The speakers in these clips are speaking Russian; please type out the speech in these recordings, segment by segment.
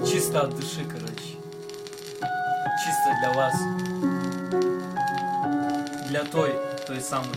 Чисто от души, короче. Чисто для вас. Для той самой.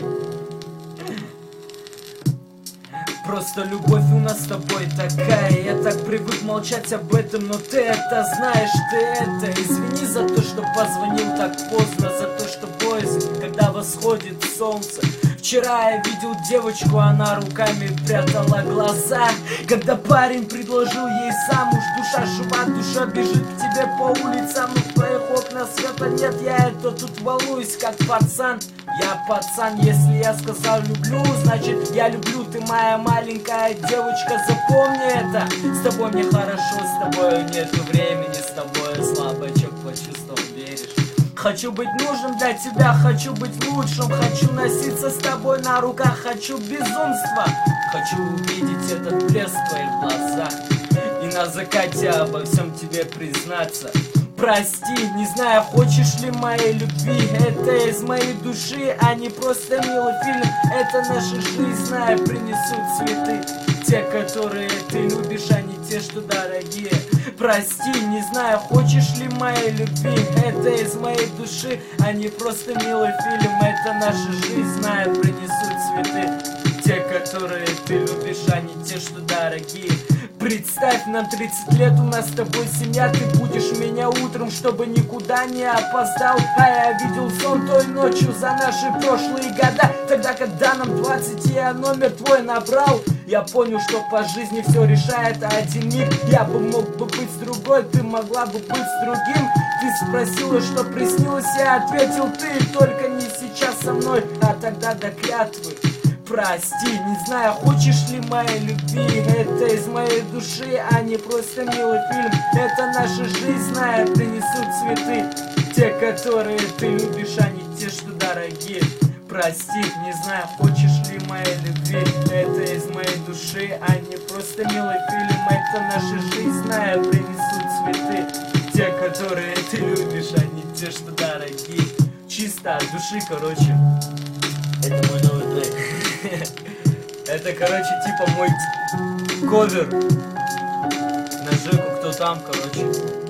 Просто любовь у нас с тобой такая. Я так привык молчать об этом, но ты это знаешь, ты это. Извини за то, что позвонил так поздно, за то, что боязь, когда восходит солнце. Вчера я видел девочку, она руками прятала глаза. Когда парень предложил ей замуж, душа жива, душа бежит к тебе по улицам, но в твоих окнах света нет. Я это тут волнуюсь, как пацан. Я пацан, если я сказал люблю, значит я люблю. Ты моя маленькая девочка, запомни это. С тобой мне хорошо, с тобой нету времени, с тобой слабочек почувствовал, веришь? Хочу быть нужным для тебя, хочу быть лучшим, хочу носиться с тобой на руках, хочу безумства. Хочу увидеть этот блеск в твоих глазах и на закате обо всем тебе признаться. Прости, не знаю, хочешь ли моей любви. Это из моей души, а не просто милый фильм. Это наша жизнь, знаю, принесут цветы. Те, которые ты любишь, а не те, что дорогие. Прости, не знаю, хочешь ли моей любви. Это из моей души, а не просто милый фильм. Это наша жизнь, знаю, принесут цветы. Те, которые ты любишь, а не те, что дорогие. Представь, нам 30 лет, у нас с тобой семья. Ты будешь меня утром, чтобы никуда не опоздал. А я видел сон той ночью за наши прошлые года. Тогда, когда нам 20, я номер твой набрал. Я понял, что по жизни все решает один миг. Я бы мог бы быть с другой, ты могла бы быть с другим. Ты спросила, что приснилось, я ответил ты. Только не сейчас со мной, а тогда до клятвы. Прости, не знаю, хочешь ли моей любви. Это из моей души, а не просто милый фильм. Это наша жизнь, знаю, принесут цветы. Те, которые ты любишь, а не те, что дорогие. Прости, не знаю, хочешь ли моей любви. Это из моей души, а не просто милый фильм. Это наша жизнь, знаю, принесут цветы. Те, которые ты любишь, а не те, что дорогие. Чисто от души, короче. Это мой новый трек. Это, короче, типа мой ковер на Жеку, кто там, короче.